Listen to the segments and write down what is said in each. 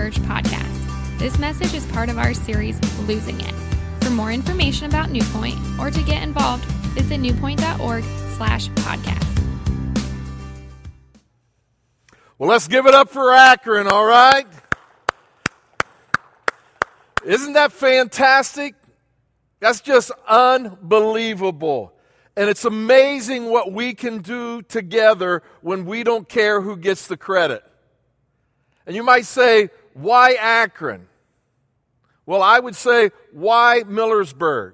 Church podcast. This message is part of our series, Losing It. For more information about New Point or to get involved, visit newpoint.org/podcast. Well, let's give it up for Akron, all right? Isn't that fantastic? That's just unbelievable. And it's amazing what we can do together when we don't care who gets the credit. And you might say, why Akron? Well, I would say, why Millersburg?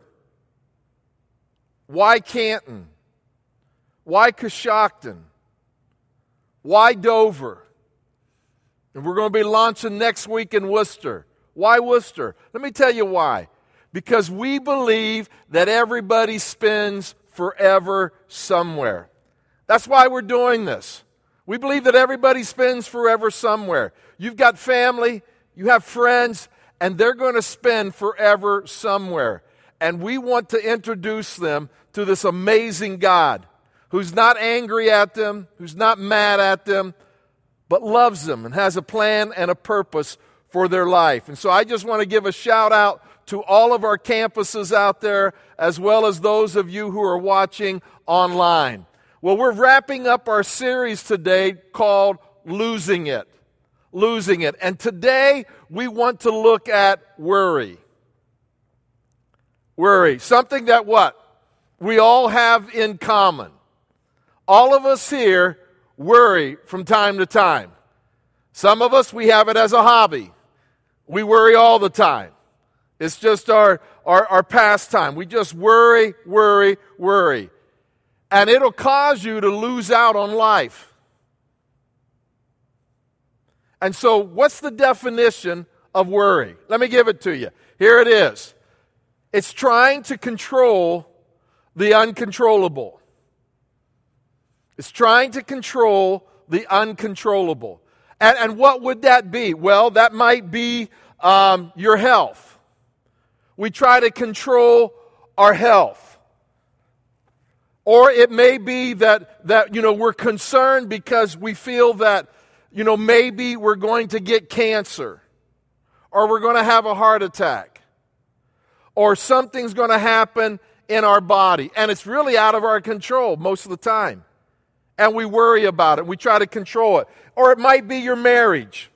Why Canton? Why Coshocton? Why Dover? And we're going to be launching next week in Worcester. Why Worcester? Let me tell you why. Because we believe that everybody spends forever somewhere. That's why we're doing this. We believe that everybody spends forever somewhere. You've got family, you have friends, and they're going to spend forever somewhere. And we want to introduce them to this amazing God who's not angry at them, who's not mad at them, but loves them and has a plan and a purpose for their life. And so I just want to give a shout out to all of our campuses out there, as well as those of you who are watching online. Well, we're wrapping up our series today called Losing It. Losing It. And today we want to look at worry. Worry. Something that what? We all have in common. All of us here worry from time to time. Some of us, we have it as a hobby. We worry all the time. It's just our pastime. We just worry. And it'll cause you to lose out on life. And so, what's the definition of worry? Let me give it to you. Here it is. It's trying to control the uncontrollable. It's trying to control the uncontrollable. And what would that be? Well, that might be your health. We try to control our health. Or it may be that we're concerned because we feel that, maybe we're going to get cancer. Or we're going to have a heart attack. Or something's going to happen in our body. And it's really out of our control most of the time. And we worry about it. We try to control it. Or it might be your marriage.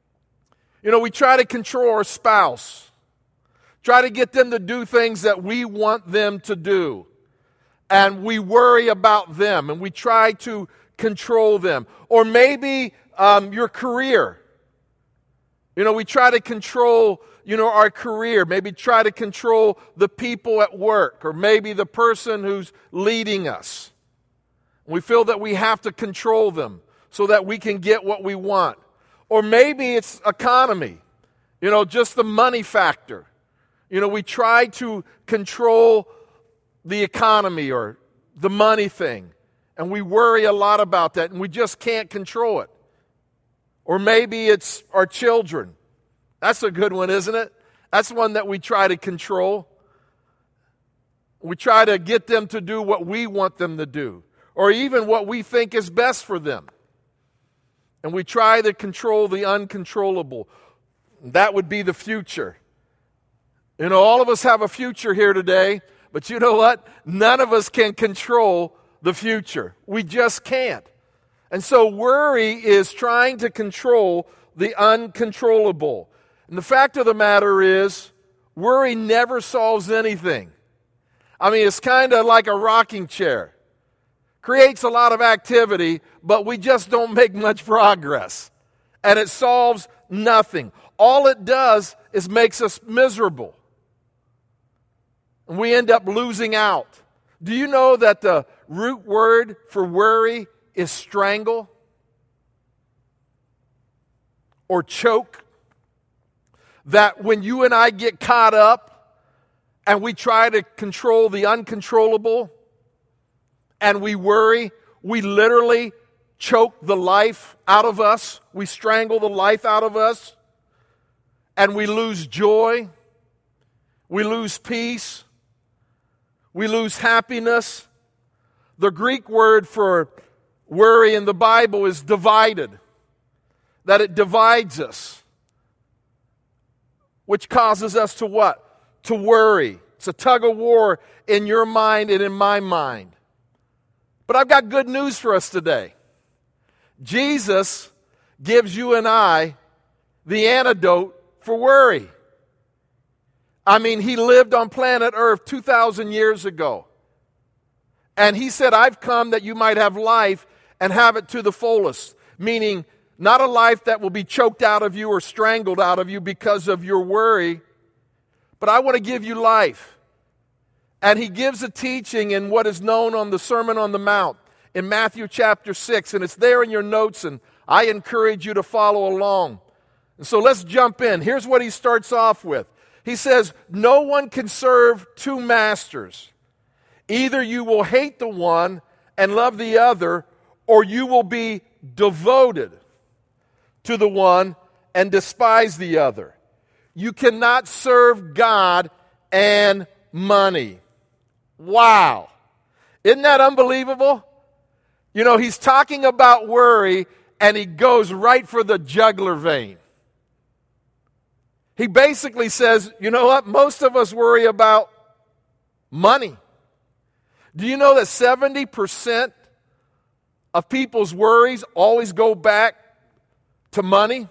We try to control our spouse. Try to get them to do things that we want them to do. And we worry about them. And we try to control them. Or maybe your career. We try to control, our career. Maybe try to control the people at work. Or maybe the person who's leading us. We feel that we have to control them so that we can get what we want. Or maybe it's economy, just the money factor. We try to control the economy or the money thing, and we worry a lot about that, and we just can't control it. Or maybe it's our children. That's a good one, isn't it? That's one that we try to control. We try to get them to do what we want them to do, or even what we think is best for them. And we try to control the uncontrollable. That would be the future. All of us have a future here today, but you know what? None of us can control the future. We just can't. And so worry is trying to control the uncontrollable. And the fact of the matter is, worry never solves anything. It's kind of like a rocking chair. Creates a lot of activity, but we just don't make much progress. And it solves nothing. All it does is makes us miserable. And we end up losing out. Do you know that the root word for worry is strangle? Or choke? That when you and I get caught up and we try to control the uncontrollable and we worry, we literally choke the life out of us. We strangle the life out of us. And we lose joy. We lose peace. We lose happiness. The Greek word for worry in the Bible is divided. That it divides us. which causes us to what? To worry. It's a tug of war in your mind and in my mind. But I've got good news for us today. Jesus gives you and I the antidote for worry. I mean, he lived on planet Earth 2,000 years ago. And he said, I've come that you might have life and have it to the fullest. Meaning, not a life that will be choked out of you or strangled out of you because of your worry, but I want to give you life. And he gives a teaching in what is known on the Sermon on the Mount in Matthew chapter 6, and it's there in your notes, and I encourage you to follow along. And so let's jump in. Here's what he starts off with. He says, no one can serve two masters. Either you will hate the one and love the other, or you will be devoted to the one and despise the other. You cannot serve God and money. Wow. Isn't that unbelievable? You know, he's talking about worry, and he goes right for the jugular vein. He basically says, you know what? Most of us worry about money. Do you know that 70% of people's worries always go back to money?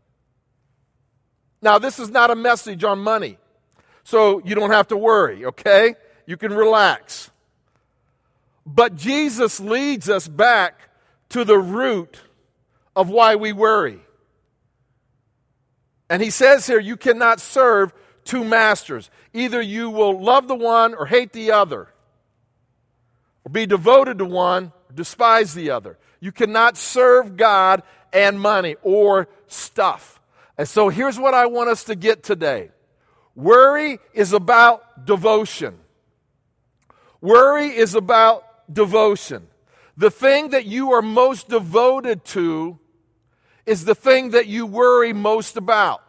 Now, this is not a message on money, so you don't have to worry, okay? You can relax. But Jesus leads us back to the root of why we worry. And he says here, you cannot serve two masters. Either you will love the one or hate the other, or be devoted to one or despise the other. You cannot serve God and money or stuff. And so here's what I want us to get today. Worry is about devotion. Worry is about devotion. The thing that you are most devoted to is the thing that you worry most about.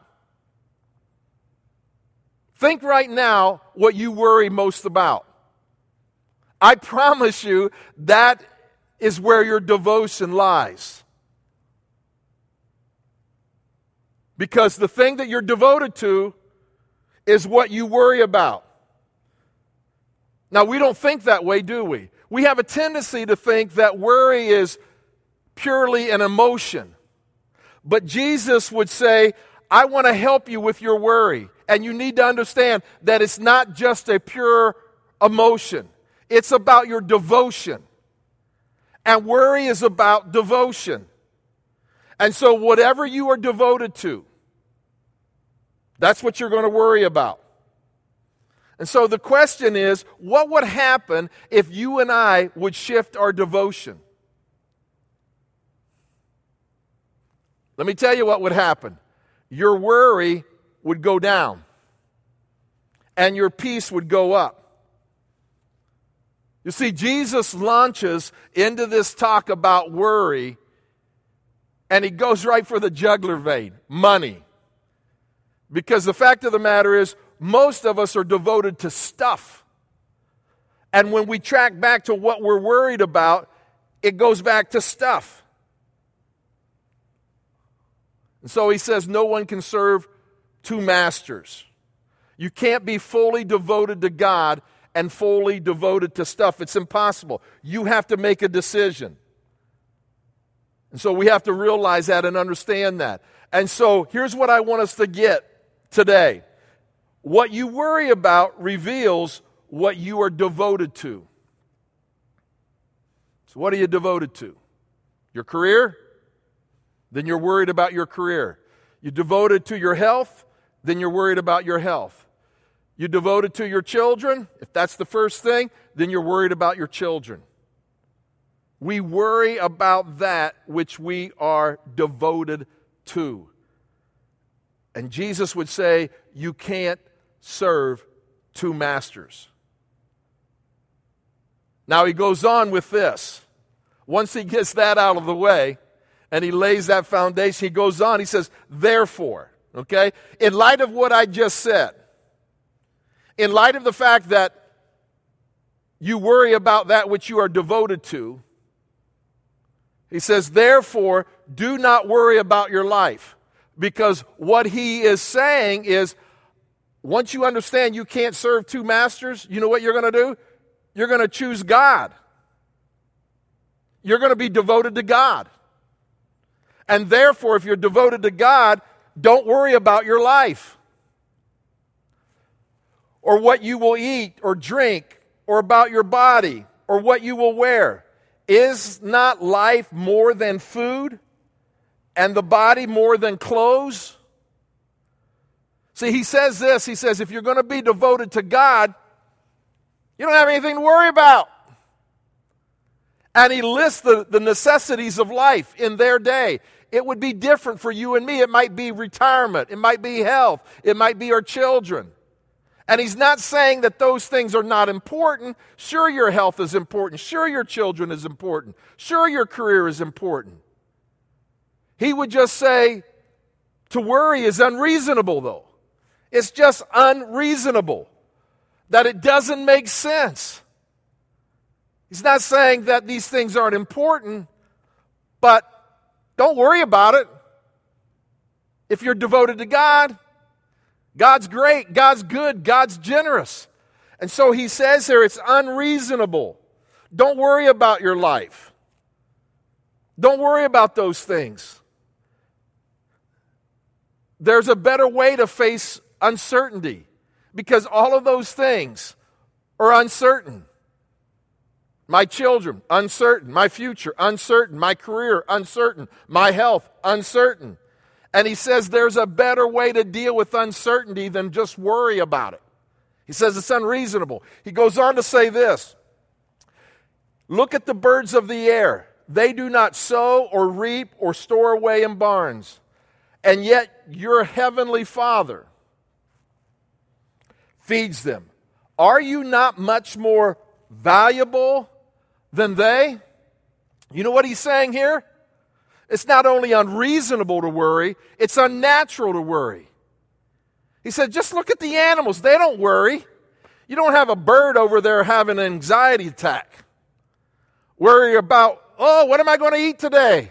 Think right now what you worry most about. I promise you that is where your devotion lies. Because the thing that you're devoted to is what you worry about. Now, we don't think that way, do we? We have a tendency to think that worry is purely an emotion. But Jesus would say, I want to help you with your worry. And you need to understand that it's not just a pure emotion. It's about your devotion. And worry is about devotion. And so whatever you are devoted to, that's what you're going to worry about. And so the question is, what would happen if you and I would shift our devotion? Let me tell you what would happen. Your worry would go down, and your peace would go up. You see, Jesus launches into this talk about worry, and he goes right for the jugular vein, money. Because the fact of the matter is, most of us are devoted to stuff. And when we track back to what we're worried about, it goes back to stuff. And so he says no one can serve two masters. You can't be fully devoted to God and fully devoted to stuff. It's impossible. You have to make a decision. And so we have to realize that and understand that. And so here's what I want us to get today. What you worry about reveals what you are devoted to. So what are you devoted to? Your career? Then you're worried about your career. You're devoted to your health? Then you're worried about your health. You're devoted to your children? If that's the first thing, then you're worried about your children. We worry about that which we are devoted to. And Jesus would say, you can't serve two masters. Now he goes on with this. Once he gets that out of the way, and he lays that foundation, he goes on, he says, therefore, okay? In light of what I just said, in light of the fact that you worry about that which you are devoted to, he says, therefore, do not worry about your life. Because what he is saying is, once you understand you can't serve two masters, you know what you're going to do? You're going to choose God. You're going to be devoted to God. And therefore, if you're devoted to God, don't worry about your life or what you will eat or drink or about your body or what you will wear. Is not life more than food and the body more than clothes? See, he says this. He says, if you're going to be devoted to God, you don't have anything to worry about. And he lists the necessities of life in their day. It would be different for you and me. It might be retirement. It might be health. It might be our children. And he's not saying that those things are not important. Sure, your health is important. Sure, your children is important. Sure, your career is important. He would just say, to worry is unreasonable, though. It's just unreasonable. That it doesn't make sense. He's not saying that these things aren't important, but don't worry about it. If you're devoted to God, God's great, God's good, God's generous. And so he says here, it's unreasonable. Don't worry about your life. Don't worry about those things. There's a better way to face uncertainty because all of those things are uncertain. My children, uncertain. My future, uncertain. My career, uncertain. My health, uncertain. And he says there's a better way to deal with uncertainty than just worry about it. He says it's unreasonable. He goes on to say this. Look at the birds of the air. They do not sow or reap or store away in barns. And yet your heavenly Father feeds them. Are you not much more valuable than they? You know what he's saying here? It's not only unreasonable to worry, it's unnatural to worry. He said, just look at the animals. They don't worry. You don't have a bird over there having an anxiety attack. Worry about, what am I going to eat today?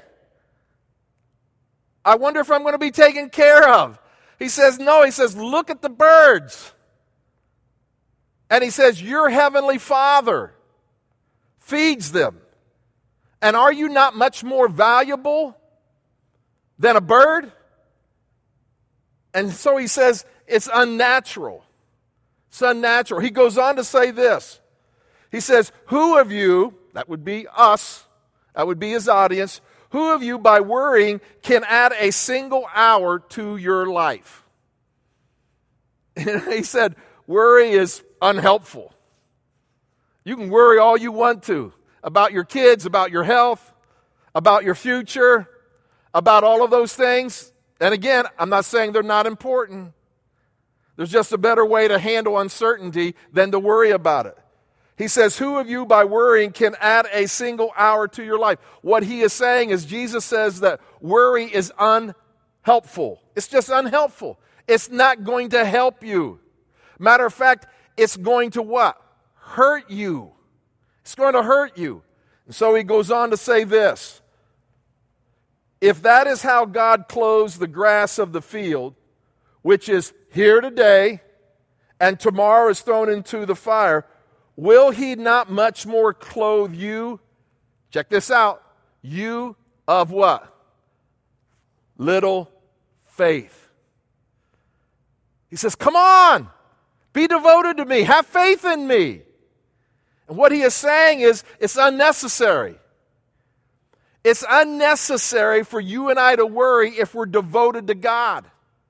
I wonder if I'm going to be taken care of. He says, no. He says, look at the birds. And he says, your heavenly Father feeds them. And are you not much more valuable than a bird? And so he says, it's unnatural. It's unnatural. He goes on to say this. He says, who of you, that would be us, that would be his audience, who of you by worrying can add a single hour to your life? And he said, worry is unhelpful. You can worry all you want to about your kids, about your health, about your future, about all of those things. And again, I'm not saying they're not important. There's just a better way to handle uncertainty than to worry about it. He says, who of you by worrying can add a single hour to your life? What he is saying is Jesus says that worry is unhelpful. It's just unhelpful. It's not going to help you. Matter of fact, it's going to what? Hurt you. It's going to hurt you. And so he goes on to say this. If that is how God clothes the grass of the field, which is here today and tomorrow is thrown into the fire, will he not much more clothe you? Check this out. You of what? Little faith. He says, come on. Be devoted to me. Have faith in me. And what he is saying is, it's unnecessary. It's unnecessary for you and I to worry if we're devoted to God.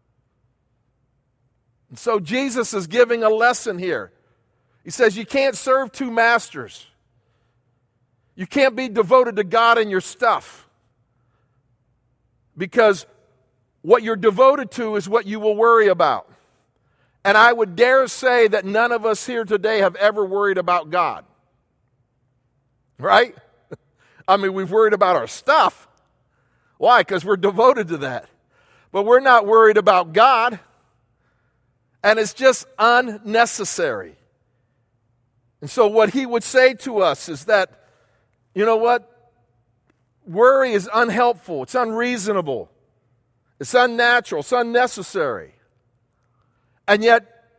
And so Jesus is giving a lesson here. He says you can't serve two masters. You can't be devoted to God and your stuff. Because what you're devoted to is what you will worry about. And I would dare say that none of us here today have ever worried about God. Right? I mean, we've worried about our stuff. Why? Because we're devoted to that. But we're not worried about God. And it's just unnecessary. And so what he would say to us is that, you know what? Worry is unhelpful. It's unreasonable. It's unnatural. It's unnecessary. And yet,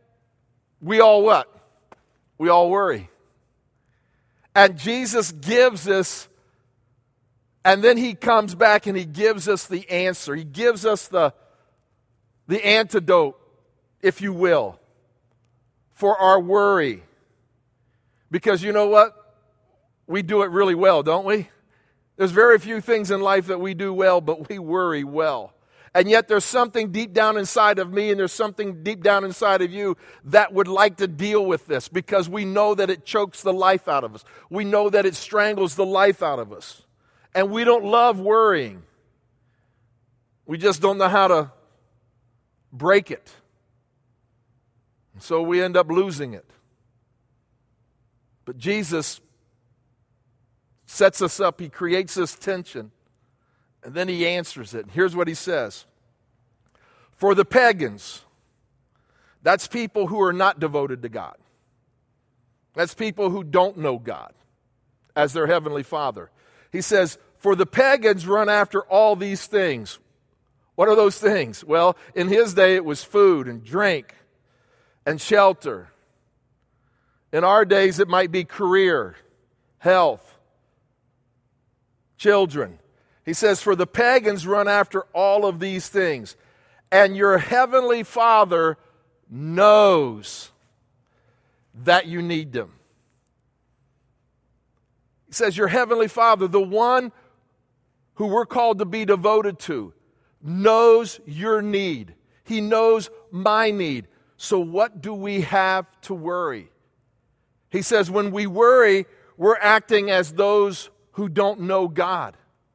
we all what? We all worry. And Jesus gives us, and then he comes back and he gives us the answer. He gives us the antidote, if you will, for our worry. Because you know what? We do it really well, don't we? There's very few things in life that we do well, but we worry well. And yet there's something deep down inside of me and there's something deep down inside of you that would like to deal with this because we know that it chokes the life out of us. We know that it strangles the life out of us. And we don't love worrying. We just don't know how to break it. And so we end up losing it. But Jesus sets us up. He creates this tension. And then he answers it. Here's what he says. For the pagans, that's people who are not devoted to God. That's people who don't know God as their heavenly Father. He says, for the pagans run after all these things. What are those things? Well, in his day it was food and drink and shelter. In our days it might be career, health, children. He says, for the pagans run after all of these things, and your heavenly Father knows that you need them. He says, your heavenly Father, the one who we're called to be devoted to, knows your need. He knows my need. So what do we have to worry? He says, when we worry, we're acting as those who don't know God,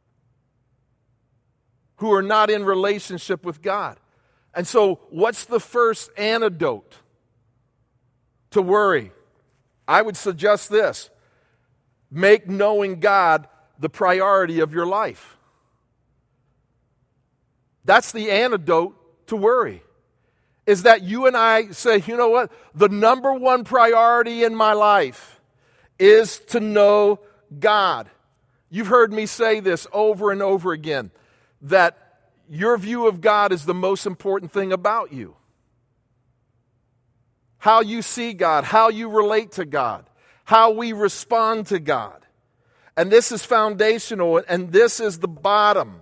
who are not in relationship with God. And so what's the first antidote to worry? I would suggest this. Make knowing God the priority of your life. That's the antidote to worry. Is that you and I say, you know what? The number one priority in my life is to know God. You've heard me say this over and over again, that your view of God is the most important thing about you. How you see God, how you relate to God, how we respond to God. And this is foundational, and this is the bottom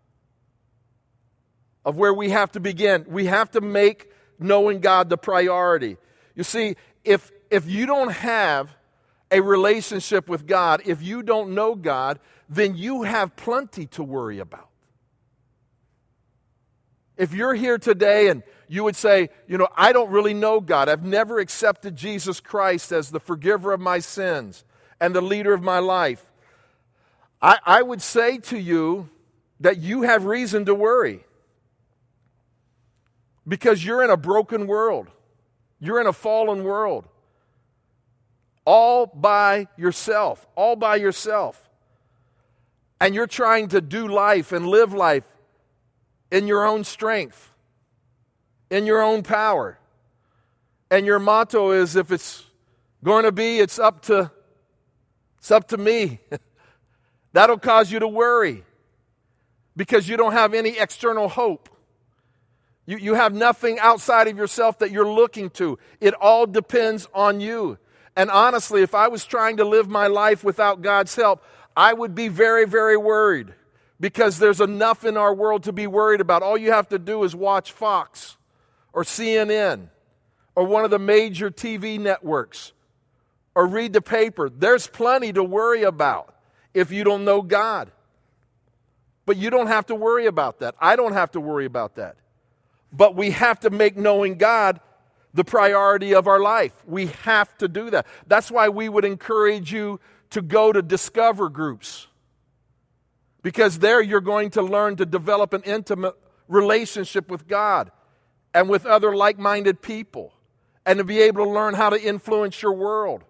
of where we have to begin. We have to make knowing God the priority. You see, if you don't have a relationship with God, if you don't know God, then you have plenty to worry about. If you're here today and you would say, you know, I don't really know God. I've never accepted Jesus Christ as the forgiver of my sins and the leader of my life. I would say to you that you have reason to worry. Because you're in a broken world. You're in a fallen world. All by yourself. All by yourself. And you're trying to do life and live life in your own strength. In your own power. And your motto is, if it's going to be, it's up to me. That'll cause you to worry. Because you don't have any external hope. You have nothing outside of yourself that you're looking to. It all depends on you. And honestly, if I was trying to live my life without God's help, I would be very, very worried. Because there's enough in our world to be worried about. All you have to do is watch Fox or CNN or one of the major TV networks or read the paper. There's plenty to worry about if you don't know God. But you don't have to worry about that. I don't have to worry about that. But we have to make knowing God the priority of our life. We have to do that. That's why we would encourage you to go to Discover groups. Because there you're going to learn to develop an intimate relationship with God and with other like-minded people, and to be able to learn how to influence your world.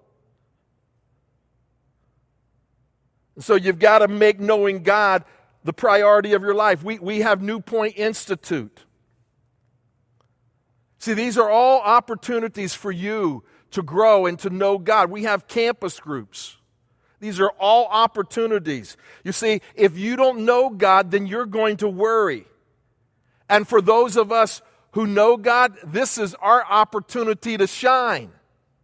So you've got to make knowing God the priority of your life. We have New Point Institute. See, these are all opportunities for you to grow and to know God. We have campus groups. These are all opportunities. You see, if you don't know God, then you're going to worry. And for those of us who know God, this is our opportunity to shine.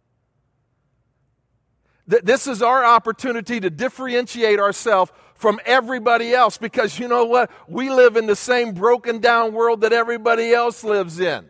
This is our opportunity to differentiate ourselves from everybody else, because you know what? We live in the same broken down world that everybody else lives in,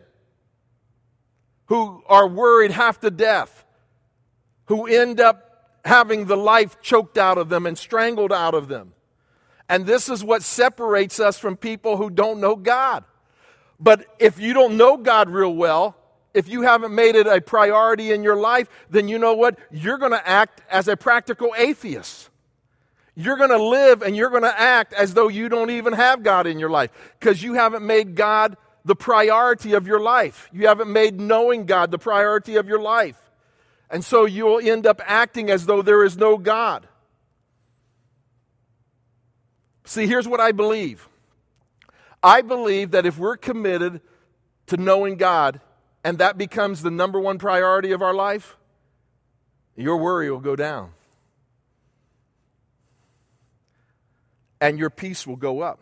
who are worried half to death, who end up having the life choked out of them and strangled out of them. And this is what separates us from people who don't know God. But if you don't know God real well, if you haven't made it a priority in your life, then you know what? You're going to act as a practical atheist. You're going to live and you're going to act as though you don't even have God in your life, because you haven't made God the priority of your life. You haven't made knowing God the priority of your life. And so you'll end up acting as though there is no God. See, here's what I believe. I believe that if we're committed to knowing God, and that becomes the number one priority of our life, your worry will go down. And your peace will go up.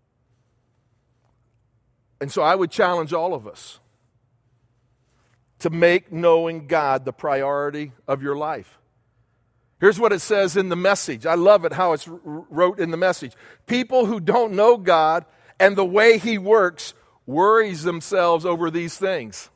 And so I would challenge all of us to make knowing God the priority of your life. Here's what it says in the Message. I love it how it's wrote in the Message. People who don't know God and the way He works worries themselves over these things.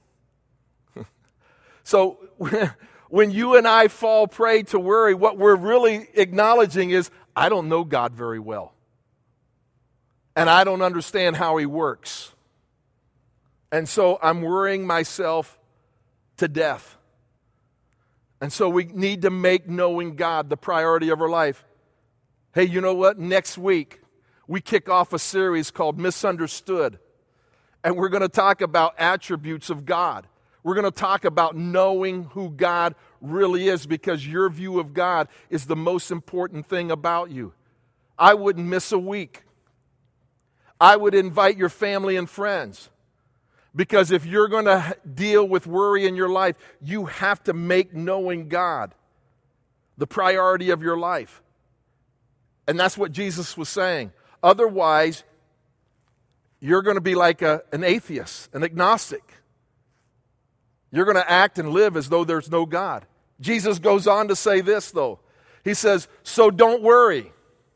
So when you and I fall prey to worry, what we're really acknowledging is, I don't know God very well. And I don't understand how He works. And so I'm worrying myself to death. And so we need to make knowing God the priority of our life. Hey, you know what? Next week, we kick off a series called Misunderstood. And we're going to talk about attributes of God. We're going to talk about knowing who God really is, because your view of God is the most important thing about you. I wouldn't miss a week. I would invite your family and friends, because if you're going to deal with worry in your life, you have to make knowing God the priority of your life. And that's what Jesus was saying. Otherwise, you're going to be like an atheist, an agnostic. You're going to act and live as though there's no God. Jesus goes on to say this, though. He says, so don't worry.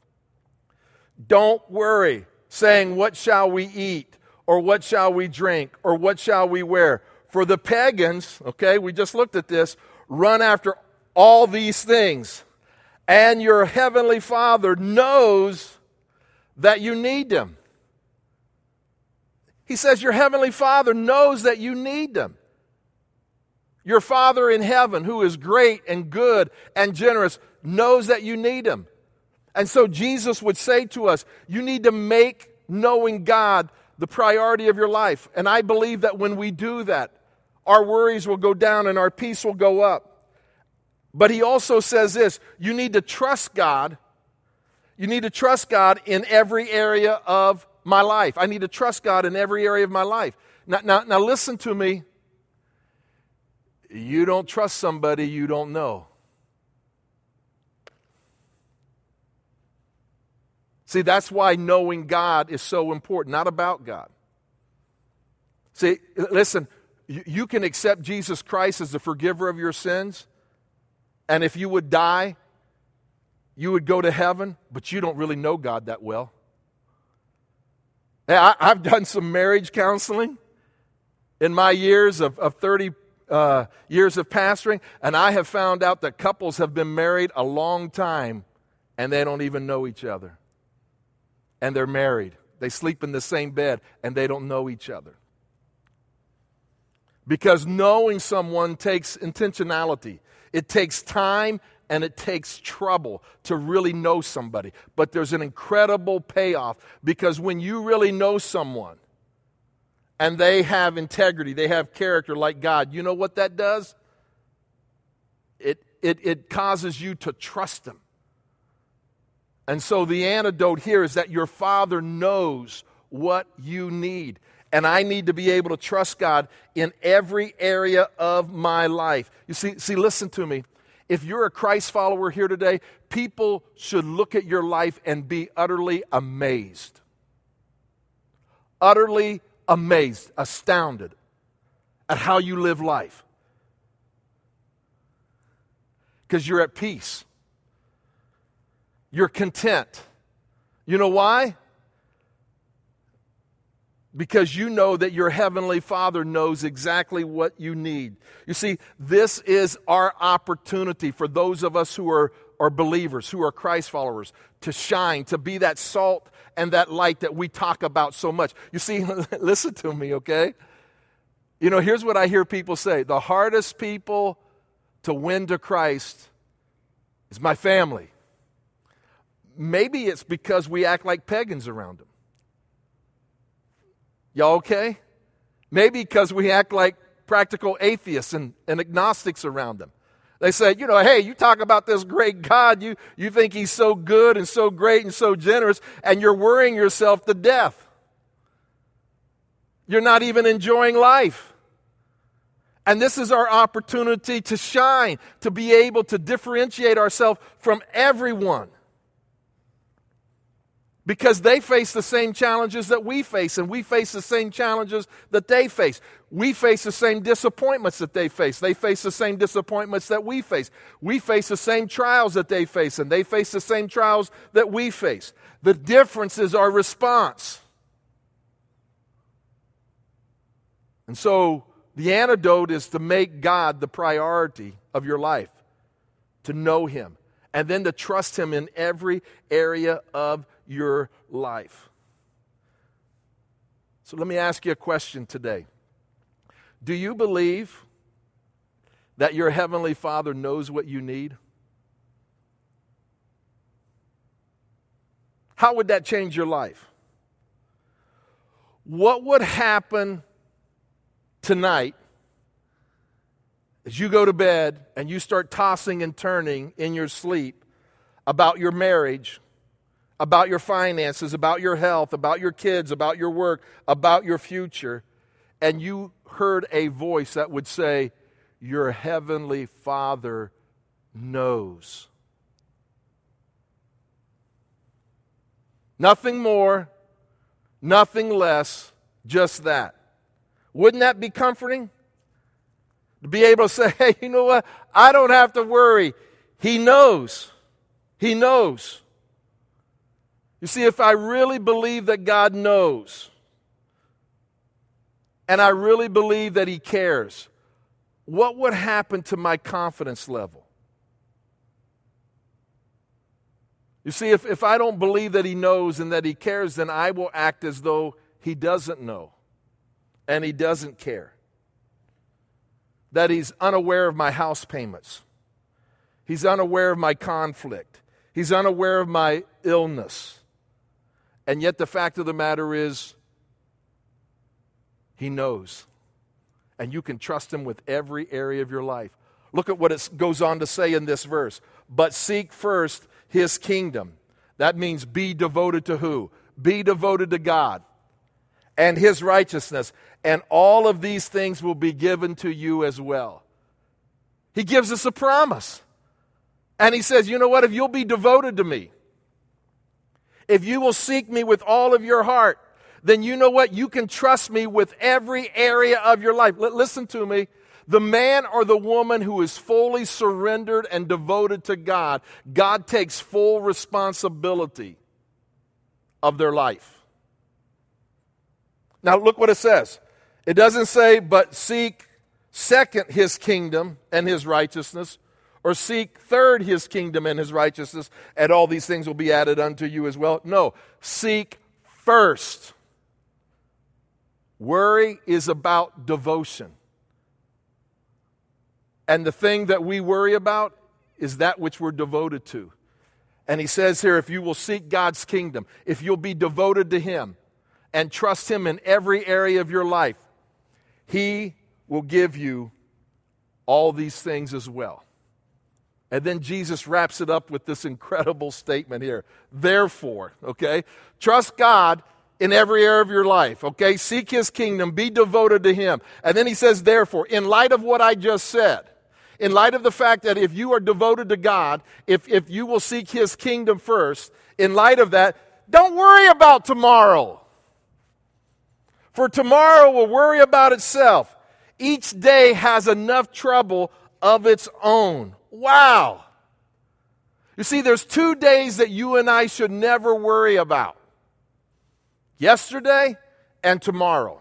Don't worry, saying, what shall we eat? Or what shall we drink? Or what shall we wear? For the pagans, okay, we just looked at this, run after all these things. And your heavenly Father knows that you need them. He says your heavenly Father knows that you need them. Your Father in heaven, who is great and good and generous, knows that you need Him. And so Jesus would say to us, you need to make knowing God the priority of your life. And I believe that when we do that, our worries will go down and our peace will go up. But He also says this, you need to trust God. You need to trust God in every area of my life. I need to trust God in every area of my life. Now listen to me. You don't trust somebody you don't know. See, that's why knowing God is so important, not about God. See, listen, you can accept Jesus Christ as the forgiver of your sins, and if you would die, you would go to heaven, but you don't really know God that well. Hey, I've done some marriage counseling in my years of 30 years of pastoring, and I have found out that couples have been married a long time, and they don't even know each other. And they're married. They sleep in the same bed, and they don't know each other. Because knowing someone takes intentionality. It takes time and it takes trouble to really know somebody. But there's an incredible payoff, because when you really know someone and they have integrity, they have character like God, you know what that does? It causes you to trust them. And so the antidote here is that your Father knows what you need. And I need to be able to trust God in every area of my life. You see, listen to me. If you're a Christ follower here today, people should look at your life and be utterly amazed. Utterly amazed, astounded at how you live life. Because you're at peace. You're content. You know why? Because you know that your Heavenly Father knows exactly what you need. You see, this is our opportunity for those of us who are believers, who are Christ followers, to shine, to be that salt and that light that we talk about so much. You see, listen to me, okay? You know, here's what I hear people say. The hardest people to win to Christ is my family. Maybe it's because we act like pagans around them. Y'all okay? Maybe because we act like practical atheists and agnostics around them. They say, you know, hey, you talk about this great God, you think he's so good and so great and so generous, and you're worrying yourself to death. You're not even enjoying life. And this is our opportunity to shine, to be able to differentiate ourselves from everyone. Because they face the same challenges that we face, and we face the same challenges that they face. We face the same disappointments that they face. They face the same disappointments that we face. We face the same trials that they face, and they face the same trials that we face. The difference is our response. And so the antidote is to make God the priority of your life, to know Him, and then to trust Him in every area of your life. So let me ask you a question today. Do you believe that your Heavenly Father knows what you need? How would that change your life? What would happen tonight as you go to bed and you start tossing and turning in your sleep about your marriage, about your finances, about your health, about your kids, about your work, about your future, and you heard a voice that would say, your Heavenly Father knows. Nothing more, nothing less, just that. Wouldn't that be comforting? To be able to say, hey, you know what? I don't have to worry. He knows. He knows. You see, if I really believe that God knows, and I really believe that He cares, what would happen to my confidence level? You see, if I don't believe that He knows and that He cares, then I will act as though He doesn't know and He doesn't care. That He's unaware of my house payments. He's unaware of my conflict. He's unaware of my illness. And yet the fact of the matter is, He knows. And you can trust Him with every area of your life. Look at what it goes on to say in this verse. But seek first His kingdom. That means be devoted to who? Be devoted to God and His righteousness. And all of these things will be given to you as well. He gives us a promise. And He says, you know what? If you'll be devoted to me, if you will seek me with all of your heart, then you know what? You can trust me with every area of your life. Listen to me. The man or the woman who is fully surrendered and devoted to God, God takes full responsibility of their life. Now look what it says. It doesn't say, but seek second His kingdom and His righteousness, or seek third His kingdom and His righteousness, and all these things will be added unto you as well. No, seek first. Worry is about devotion. And the thing that we worry about is that which we're devoted to. And He says here, if you will seek God's kingdom, if you'll be devoted to Him and trust Him in every area of your life, He will give you all these things as well. And then Jesus wraps it up with this incredible statement here. Therefore, okay, trust God in every area of your life, okay? Seek His kingdom, be devoted to Him. And then He says, therefore, in light of what I just said, in light of the fact that if you are devoted to God, if you will seek His kingdom first, in light of that, don't worry about tomorrow. For tomorrow will worry about itself. Each day has enough trouble of its own. Wow. You see, there's 2 days that you and I should never worry about. Yesterday and tomorrow.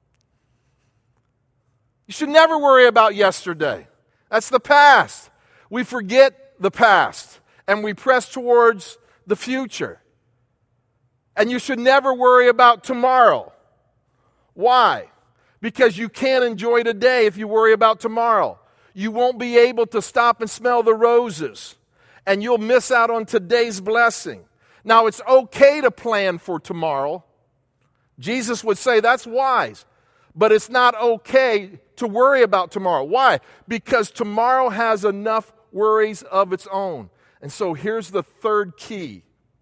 You should never worry about yesterday. That's the past. We forget the past and we press towards the future. And you should never worry about tomorrow. Why? Because you can't enjoy today if you worry about tomorrow. You won't be able to stop and smell the roses, and you'll miss out on today's blessing. Now, it's okay to plan for tomorrow. Jesus would say that's wise, but it's not okay to worry about tomorrow. Why? Because tomorrow has enough worries of its own. And so here's the third key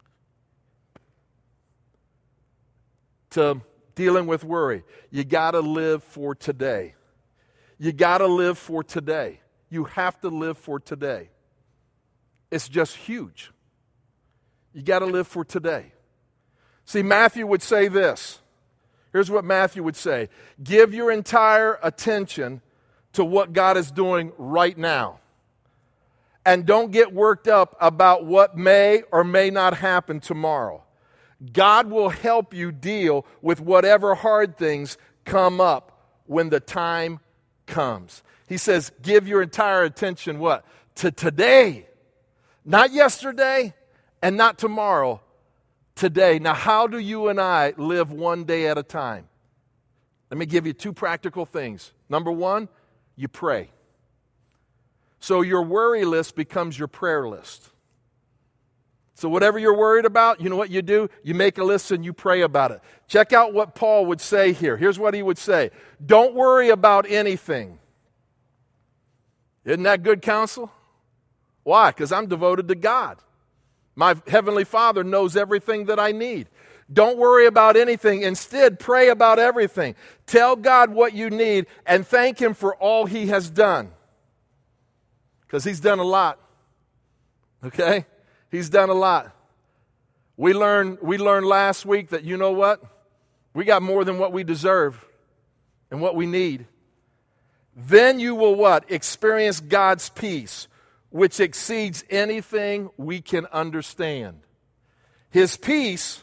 to dealing with worry. You got to live for today. You got to live for today. You have to live for today. It's just huge. You got to live for today. See, Matthew would say this. Here's what Matthew would say. Give your entire attention to what God is doing right now. And don't get worked up about what may or may not happen tomorrow. God will help you deal with whatever hard things come up when the time comes. He says, give your entire attention what? To today. Not yesterday and not tomorrow. Today. Now, how do you and I live one day at a time? Let me give you 2 practical things. Number 1, you pray. So your worry list becomes your prayer list. So whatever you're worried about, you know what you do? You make a list and you pray about it. Check out what Paul would say here. Here's what he would say. Don't worry about anything. Isn't that good counsel? Why? Because I'm devoted to God. My Heavenly Father knows everything that I need. Don't worry about anything. Instead, pray about everything. Tell God what you need and thank Him for all He has done. Because He's done a lot. Okay? He's done a lot. We learned last week that, you know what? We got more than what we deserve and what we need. Then you will what? Experience God's peace, which exceeds anything we can understand. His peace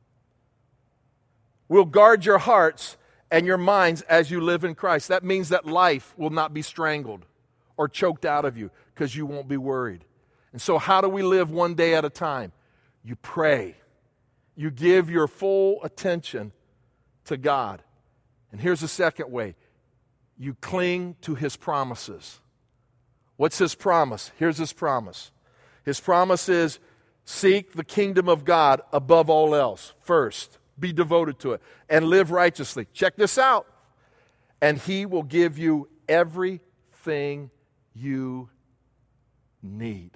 will guard your hearts and your minds as you live in Christ. That means that life will not be strangled or choked out of you because you won't be worried. And so how do we live one day at a time? You pray. You give your full attention to God. And here's the second way. You cling to His promises. What's His promise? Here's His promise. His promise is seek the kingdom of God above all else first. Be devoted to it and live righteously. Check this out. And He will give you everything you need.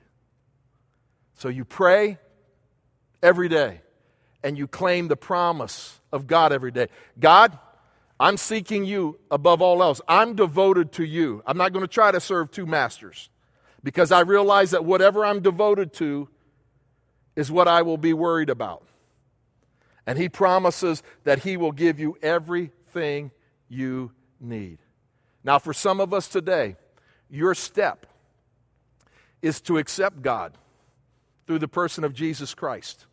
So you pray every day and you claim the promise of God every day. God, I'm seeking you above all else. I'm devoted to you. I'm not going to try to serve 2 masters because I realize that whatever I'm devoted to is what I will be worried about. And He promises that He will give you everything you need. Now, for some of us today, your step is to accept God through the person of Jesus Christ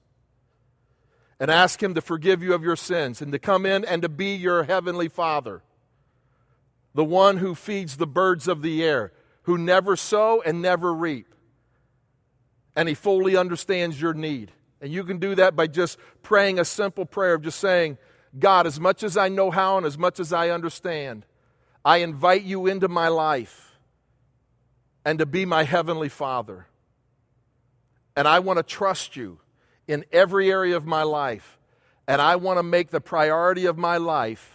and ask Him to forgive you of your sins and to come in and to be your heavenly Father, the one who feeds the birds of the air, who never sow and never reap. And He fully understands your need. And you can do that by just praying a simple prayer of just saying, God, as much as I know how and as much as I understand, I invite you into my life and to be my heavenly Father. And I want to trust you in every area of my life. And I want to make the priority of my life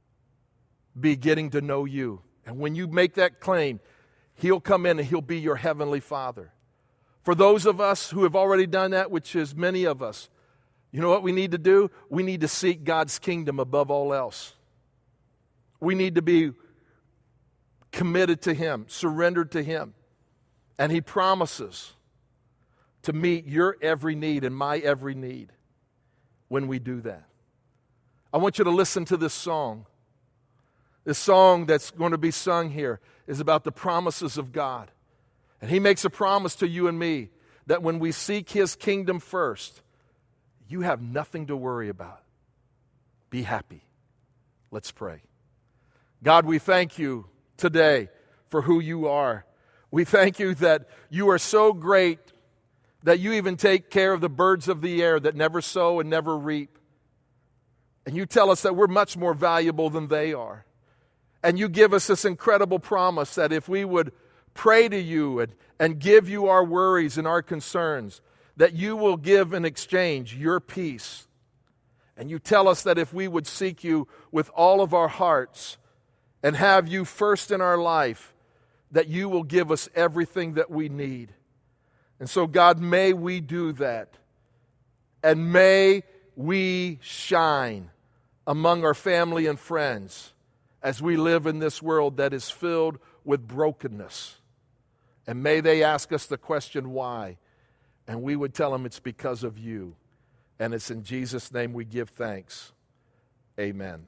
be getting to know you. And when you make that claim, He'll come in and He'll be your heavenly Father. For those of us who have already done that, which is many of us, you know what we need to do? We need to seek God's kingdom above all else. We need to be committed to Him, surrendered to Him. And He promises to meet your every need and my every need when we do that. I want you to listen to this song. This song that's going to be sung here is about the promises of God. And He makes a promise to you and me that when we seek His kingdom first, you have nothing to worry about. Be happy. Let's pray. God, we thank you today for who you are. We thank you that you are so great that you even take care of the birds of the air that never sow and never reap. And you tell us that we're much more valuable than they are. And you give us this incredible promise that if we would pray to you and give you our worries and our concerns, that you will give in exchange your peace. And you tell us that if we would seek you with all of our hearts and have you first in our life, that you will give us everything that we need. And so, God, may we do that. And may we shine among our family and friends as we live in this world that is filled with brokenness. And may they ask us the question, why? And we would tell them it's because of you. And it's in Jesus' name we give thanks. Amen.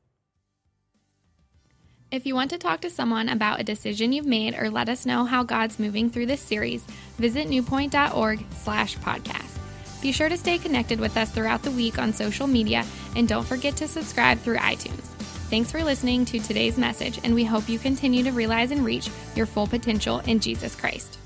If you want to talk to someone about a decision you've made or let us know how God's moving through this series, visit newpoint.org/podcast. Be sure to stay connected with us throughout the week on social media, and don't forget to subscribe through iTunes. Thanks for listening to today's message, and we hope you continue to realize and reach your full potential in Jesus Christ.